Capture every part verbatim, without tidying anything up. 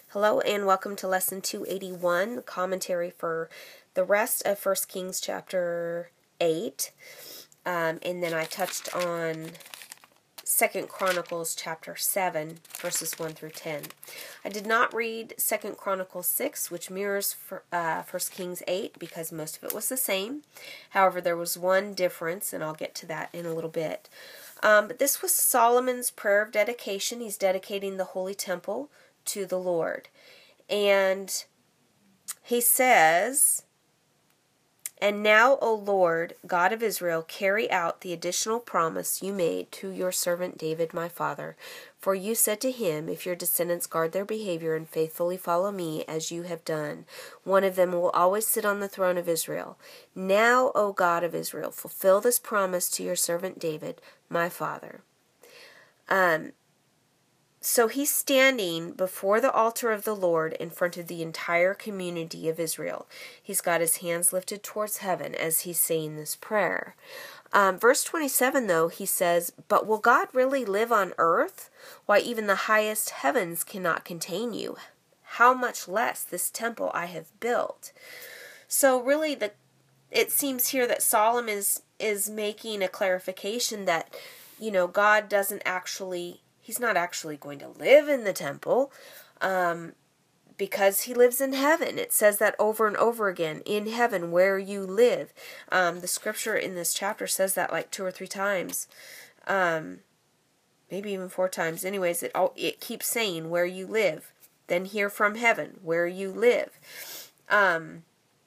Hello and welcome to Lesson two eighty-one, commentary for the rest of First Kings chapter eight. Um, and then I touched on Second Chronicles chapter seven, verses one through ten. I did not read Second Chronicles six, which mirrors for, uh, First Kings eight, because most of it was the same. However, there was one difference, and I'll get to that in a little bit. Um, but this was Solomon's prayer of dedication. He's dedicating the Holy Temple to the Lord. And he says, "And now, O Lord, God of Israel, carry out the additional promise you made to your servant David, my father. For you said to him, if your descendants guard their behavior and faithfully follow me as you have done, one of them will always sit on the throne of Israel. Now, O God of Israel, fulfill this promise to your servant David, my father." Um, So he's standing before the altar of the Lord in front of the entire community of Israel. He's got his hands lifted towards heaven as he's saying this prayer. Um, verse twenty-seven, though, he says, "But will God really live on earth? Why, even the highest heavens cannot contain you. How much less this temple I have built." So really, the it seems here that Solomon is, is making a clarification that, you know, God doesn't actually... He's not actually going to live in the temple um, because he lives in heaven. It says that over and over again, in heaven where you live. Um, the scripture in this chapter says that like two or three times, um, maybe even four times. Anyways, it, it keeps saying where you live. Then hear from heaven where you live. Um,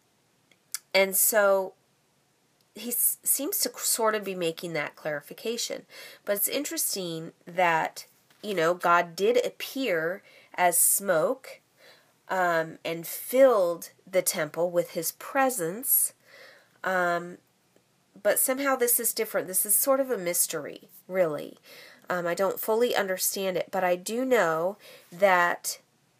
and so... he seems to sort of be making that clarification. But it's interesting that, you know, God did appear as smoke um, and filled the temple with his presence. Um, but somehow this is different. This is sort of a mystery, really. Um, I don't fully understand it, but I do know that,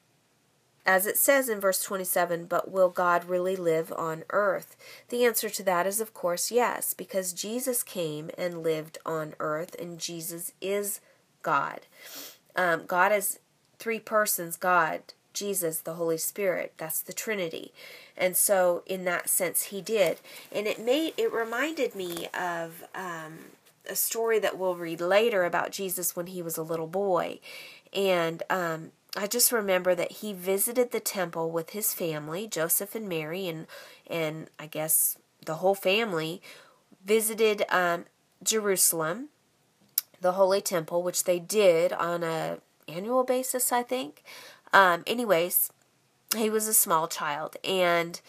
as it says in verse twenty-seven, "But will God really live on earth?" The answer to that is, of course, yes, because Jesus came and lived on earth, and Jesus is God. Um, God is three persons, God, Jesus, the Holy Spirit. That's the Trinity. And so, in that sense, he did. And it made it reminded me of um, a story that we'll read later about Jesus when he was a little boy. And... Um, I just remember that he visited the temple with his family, Joseph and Mary, and and I guess the whole family visited um, Jerusalem, the Holy Temple, which they did on a annual basis, I think. Um, anyways, he was a small child, and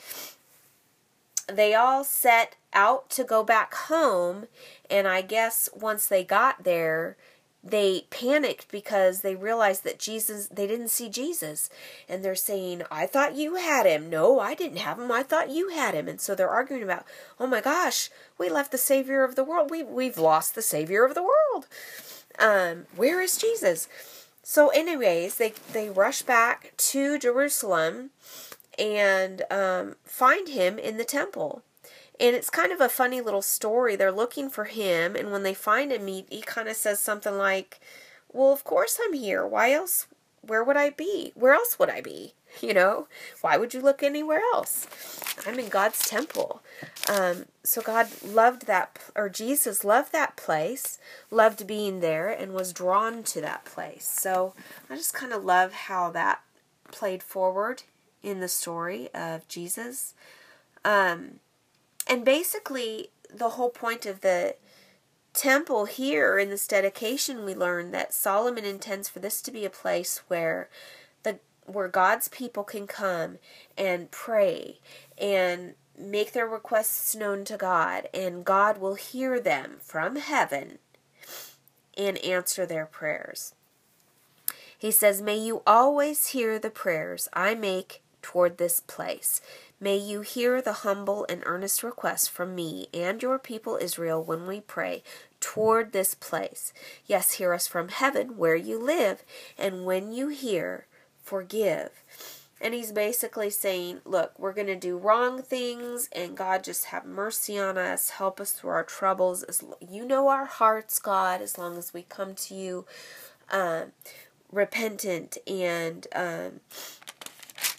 they all set out to go back home, and I guess once they got there, they panicked because they realized that Jesus, they didn't see Jesus. And they're saying, "I thought you had him." "No, I didn't have him. I thought you had him." And so they're arguing about, "Oh my gosh, we left the Savior of the world. We, we've lost the Savior of the world. Um, where is Jesus?" So anyways, they, they rush back to Jerusalem and um, find him in the temple. And it's kind of a funny little story. They're looking for him, and when they find him, he, he kind of says something like, "Well, of course I'm here. Why else? Where would I be? Where else would I be? You know, why would you look anywhere else? I'm in God's temple." Um, so God loved that, or Jesus loved that place, loved being there, and was drawn to that place. So I just kind of love how that played forward in the story of Jesus. Um... And basically, the whole point of the temple here in this dedication, we learn that Solomon intends for this to be a place where the where God's people can come and pray and make their requests known to God, and God will hear them from heaven and answer their prayers. He says, "May you always hear the prayers I make toward this place. May you hear the humble and earnest requests from me and your people Israel when we pray toward this place. Yes, hear us from heaven where you live, and when you hear, forgive." And he's basically saying, look, we're going to do wrong things, and God, just have mercy on us. Help us through our troubles. As you know our hearts, God, as long as we come to you um, repentant and um,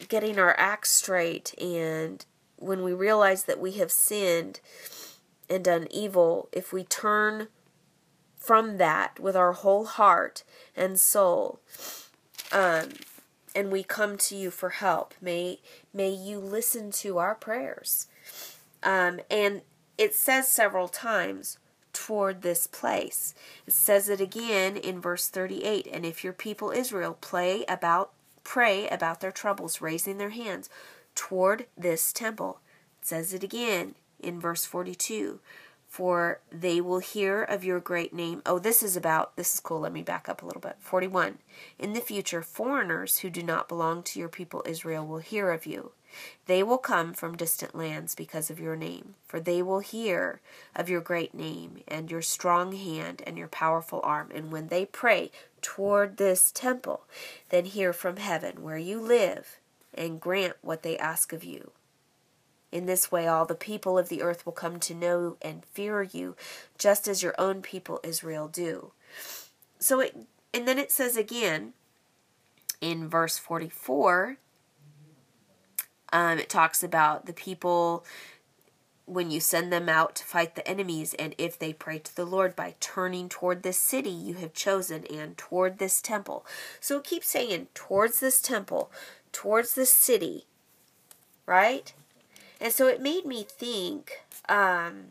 getting our acts straight, and when we realize that we have sinned and done evil, if we turn from that with our whole heart and soul, um, and we come to you for help, may may you listen to our prayers. Um, and it says several times, toward this place. It says it again in verse thirty-eight. And if your people Israel play about, pray about their troubles, raising their hands toward this temple. It says it again in verse forty-two. For they will hear of your great name. Oh, this is about, this is cool. Let me back up a little bit. forty-one. In the future, foreigners who do not belong to your people Israel will hear of you. They will come from distant lands because of your name, for they will hear of your great name and your strong hand and your powerful arm. And when they pray toward this temple, then hear from heaven where you live and grant what they ask of you. In this way, all the people of the earth will come to know and fear you, just as your own people Israel do. So, it, and then it says again in verse forty-four, Um, it talks about the people when you send them out to fight the enemies, and if they pray to the Lord by turning toward this city you have chosen and toward this temple. So it keeps saying towards this temple, towards this city, right? And so it made me think um,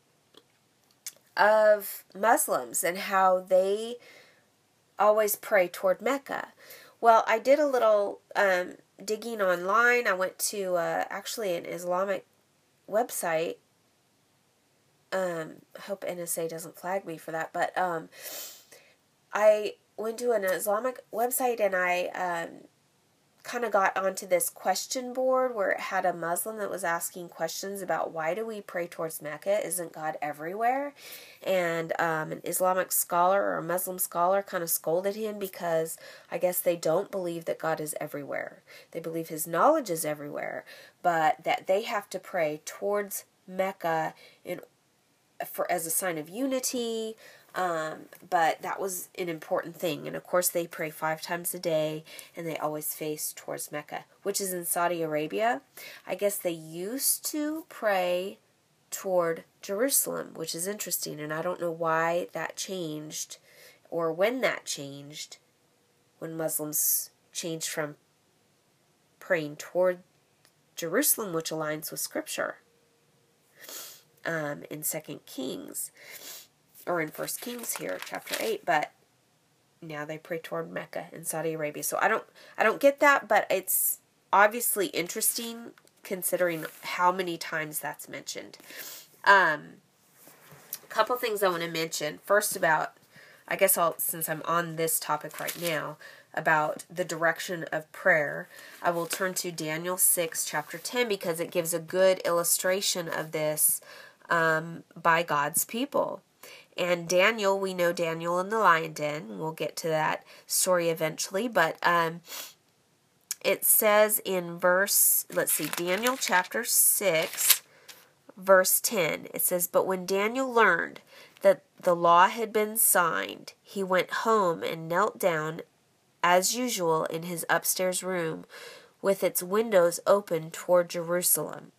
of Muslims and how they always pray toward Mecca. Well, I did a little um, digging online. I went to uh, actually an Islamic website. Um, I hope N S A doesn't flag me for that, but um, I went to an Islamic website and I um, kind of got onto this question board where it had a Muslim that was asking questions about why do we pray towards Mecca? Isn't God everywhere? And um, an Islamic scholar or a Muslim scholar kind of scolded him because I guess they don't believe that God is everywhere. They believe his knowledge is everywhere, but that they have to pray towards Mecca in for as a sign of unity. Um, but that was an important thing. And of course they pray five times a day and they always face towards Mecca, which is in Saudi Arabia. I guess they used to pray toward Jerusalem, which is interesting. And I don't know why that changed or when that changed, when Muslims changed from praying toward Jerusalem, which aligns with Scripture, um, in Second Kings. Or in First Kings here, chapter eight, but now they pray toward Mecca in Saudi Arabia. So I don't, I don't get that, but it's obviously interesting considering how many times that's mentioned. Um, a couple things I want to mention. First about, I guess I'll, since I'm on this topic right now, about the direction of prayer, I will turn to Daniel six, chapter ten, because it gives a good illustration of this um, by God's people. And Daniel, we know Daniel in the lion den. We'll get to that story eventually. But um, it says in verse, let's see, Daniel chapter six, verse ten. It says, but when Daniel learned that the law had been signed, he went home and knelt down as usual in his upstairs room with its windows open toward Jerusalem.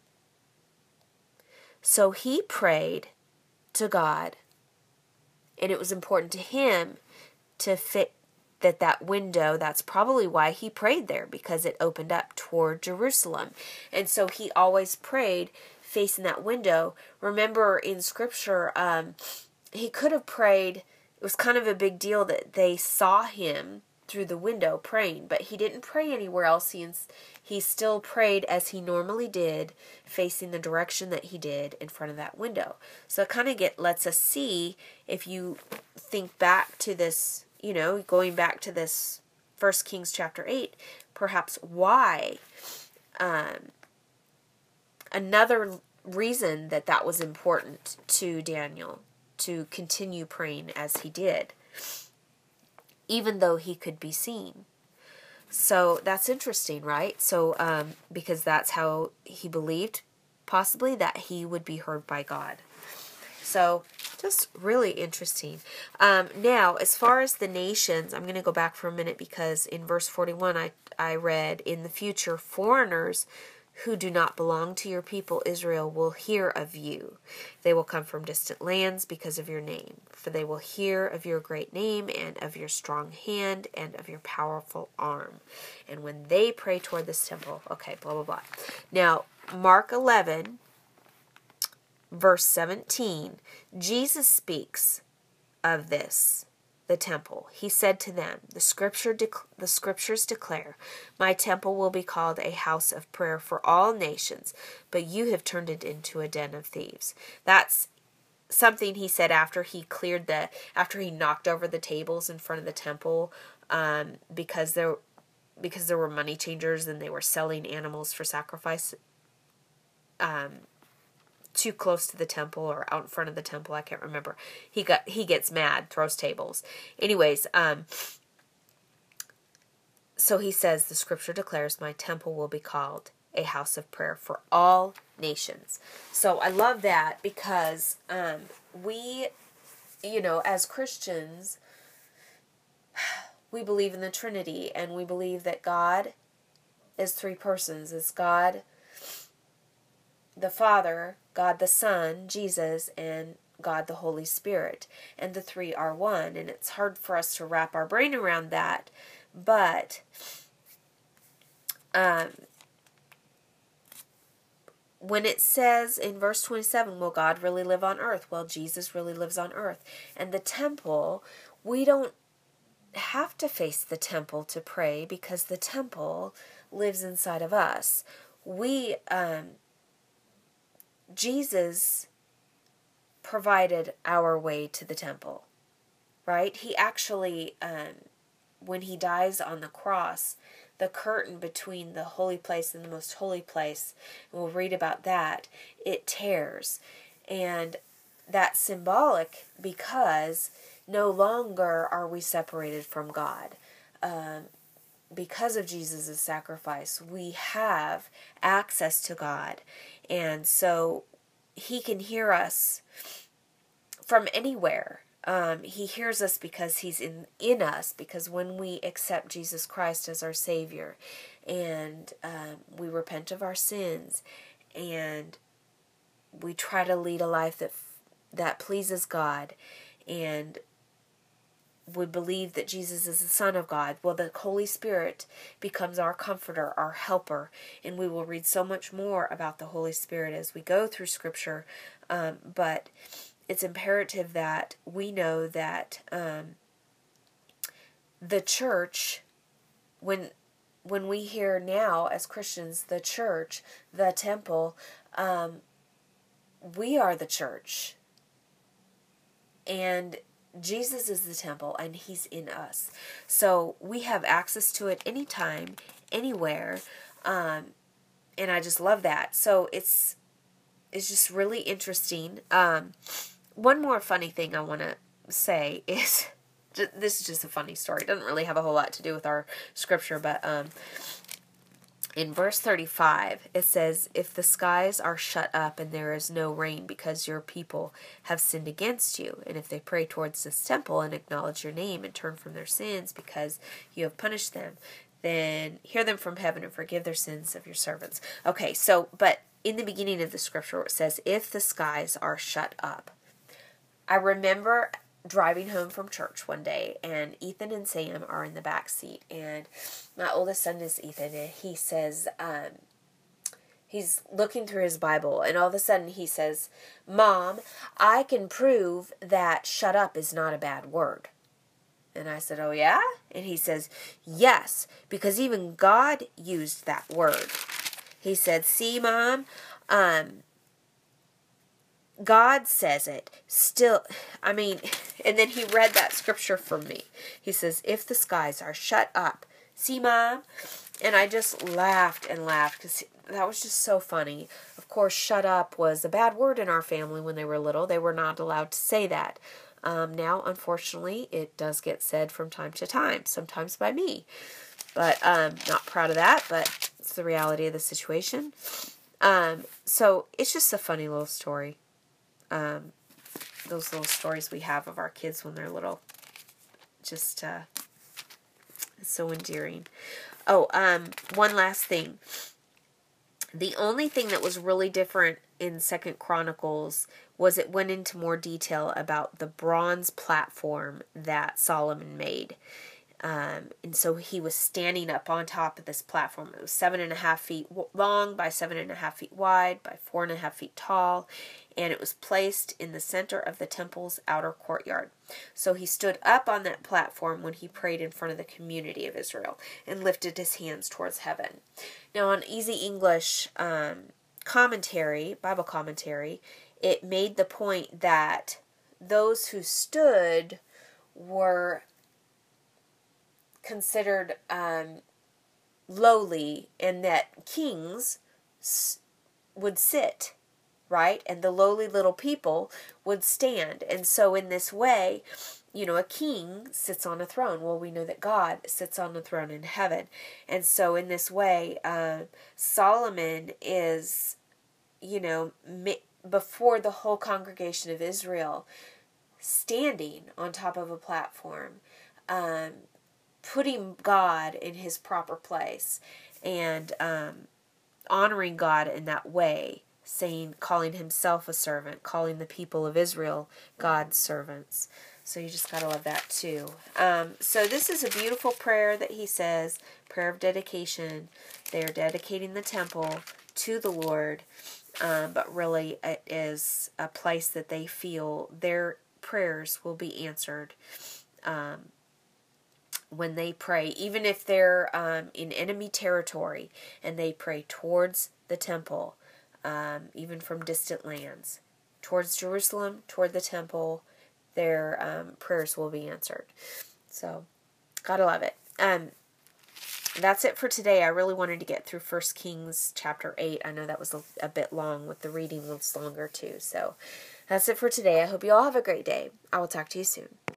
So he prayed to God. And it was important to him to fit that that window, that's probably why he prayed there, because it opened up toward Jerusalem. And so he always prayed facing that window. Remember in Scripture, um, he could have prayed, it was kind of a big deal that they saw him through the window praying, but he didn't pray anywhere else. He, he still prayed as he normally did, facing the direction that he did in front of that window. So it kind of get lets us see, if you think back to this, you know, going back to this First Kings chapter eight, perhaps why. Um, another reason that that was important to Daniel, to continue praying as he did, even though he could be seen. So that's interesting, right? So, um, because that's how he believed, possibly, that he would be heard by God. So, Just really interesting. Um, now, as far as the nations, I'm going to go back for a minute because in verse forty-one, I, I read, in the future, foreigners who do not belong to your people Israel will hear of you. They will come from distant lands because of your name, for they will hear of your great name and of your strong hand and of your powerful arm. And when they pray toward this temple, okay, blah, blah, blah. Now, Mark eleven, verse seventeen, Jesus speaks of this, the temple. He said to them, the scripture dec- the scriptures declare, my temple will be called a house of prayer for all nations, but you have turned it into a den of thieves. That's something he said after he cleared the, after he knocked over the tables in front of the temple, um, because there, because there were money changers and they were selling animals for sacrifice, um, too close to the temple or out in front of the temple. I can't remember. He got, he gets mad, throws tables. Anyways, um, so he says, the scripture declares, my temple will be called a house of prayer for all nations. So I love that because, um, we, you know, as Christians, we believe in the Trinity and we believe that God is three persons. It's God the Father, God the Son, Jesus, and God the Holy Spirit. And the three are one. And it's hard for us to wrap our brain around that. But um, when it says in verse twenty-seven, will God really live on earth? Well, Jesus really lives on earth. And the temple, we don't have to face the temple to pray because the temple lives inside of us. We... Um, Jesus provided our way to the temple, right? He actually, um, when he dies on the cross, the curtain between the holy place and the most holy place, and we'll read about that, it tears. And that's symbolic because no longer are we separated from God. Um, because of Jesus' sacrifice, we have access to God. And so he can hear us from anywhere. Um, he hears us because he's in, in us, because when we accept Jesus Christ as our Savior and um, we repent of our sins and we try to lead a life that that pleases God and we believe that Jesus is the Son of God, well, the Holy Spirit becomes our comforter, our helper, and we will read so much more about the Holy Spirit as we go through Scripture, um, but it's imperative that we know that um, the church, when when we hear now as Christians, the church, the temple, um, we are the church, and Jesus is the temple, and he's in us. So we have access to it anytime, anywhere, um, and I just love that. So it's it's just really interesting. Um, one more funny thing I want to say is, this is just a funny story. It doesn't really have a whole lot to do with our scripture, but um, in verse thirty-five, it says, if the skies are shut up and there is no rain because your people have sinned against you, and if they pray towards this temple and acknowledge your name and turn from their sins because you have punished them, then hear them from heaven and forgive their sins of your servants. Okay, so, but in the beginning of the scripture it says, if the skies are shut up. I remember driving home from church one day, and Ethan and Sam are in the back seat, and my oldest son is Ethan, and he says, um, he's looking through his Bible, and all of a sudden he says, Mom, I can prove that shut up is not a bad word. And I said, oh yeah? And he says, yes, because even God used that word. He said, see, Mom, um, God says it. Still, I mean, and then he read that scripture for me. He says, if the skies are shut up. See, Mom? And I just laughed and laughed because that was just so funny. Of course, shut up was a bad word in our family when they were little. They were not allowed to say that. Um, now, unfortunately, it does get said from time to time, sometimes by me. But um, not proud of that, but it's the reality of the situation. Um, so it's just a funny little story. Um, those little stories we have of our kids when they're little. Just, uh, it's so endearing. Oh, um, one last thing. The only thing that was really different in Second Chronicles was it went into more detail about the bronze platform that Solomon made. Um, and so he was standing up on top of this platform. It was seven and a half feet long by seven and a half feet wide by four and a half feet tall. And it was placed in the center of the temple's outer courtyard. So he stood up on that platform when he prayed in front of the community of Israel and lifted his hands towards heaven. Now on Easy English um, commentary, Bible commentary, it made the point that those who stood were considered um, lowly, and that kings s- would sit, right? And the lowly little people would stand. And so in this way, you know, a king sits on a throne. Well, we know that God sits on a throne in heaven. And so in this way, uh, Solomon is, you know, mi- before the whole congregation of Israel, standing on top of a platform, um, putting God in his proper place, and um, honoring God in that way, saying, calling himself a servant, calling the people of Israel God's servants. So you just gotta love that too. Um, so this is a beautiful prayer that he says, prayer of dedication. They are dedicating the temple to the Lord, um, but really it is a place that they feel their prayers will be answered um, when they pray, even if they're um, in enemy territory and they pray towards the temple, um, even from distant lands, towards Jerusalem, toward the temple, their um, prayers will be answered. So, gotta love it. Um, that's it for today. I really wanted to get through First Kings chapter eight. I know that was a, a bit long, with the reading was longer too. So, that's it for today. I hope you all have a great day. I will talk to you soon.